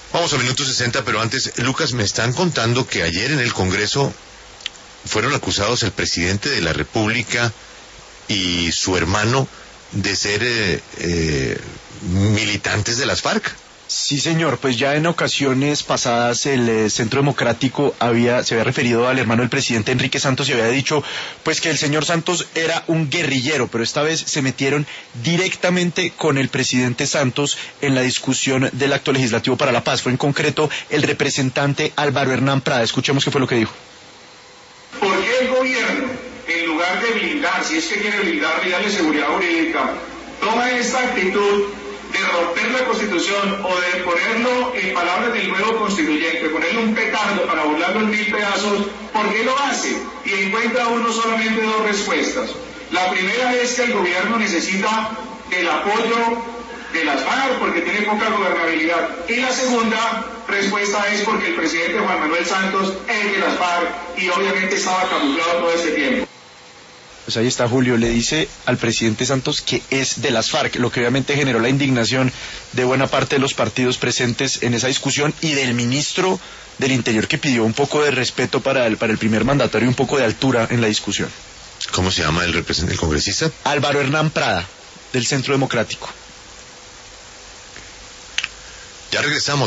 Vamos a minuto 60, pero antes, Lucas, me están contando que ayer en el Congreso fueron acusados el presidente de la República y su hermano de ser militantes de las FARC. Sí, señor, pues ya en ocasiones pasadas el Centro Democrático se había referido al hermano del presidente Enrique Santos y había dicho pues que el señor Santos era un guerrillero, pero esta vez se metieron directamente con el presidente Santos en la discusión del acto legislativo para la paz. Fue en concreto el representante Álvaro Hernán Prada. Escuchemos qué fue lo que dijo. ¿Por qué el gobierno, en lugar de blindar, si es que quiere blindar y darle seguridad jurídica, toma esta actitud de romper la Constitución o de ponerlo, en palabras del nuevo constituyente, ponerle un petardo para volarlo en 1000 pedazos? ¿Por qué lo hace? Y encuentra uno solamente dos respuestas. La primera es que el gobierno necesita el apoyo de las FARC porque tiene poca gobernabilidad. Y la segunda respuesta es porque el presidente Juan Manuel Santos es de las FARC y obviamente estaba camuflado todo este tiempo. Pues ahí está, Julio, le dice al presidente Santos que es de las FARC, lo que obviamente generó la indignación de buena parte de los partidos presentes en esa discusión y del ministro del Interior, que pidió un poco de respeto para el primer mandatario y un poco de altura en la discusión. ¿Cómo se llama el congresista? Álvaro Hernán Prada, del Centro Democrático. Ya regresamos.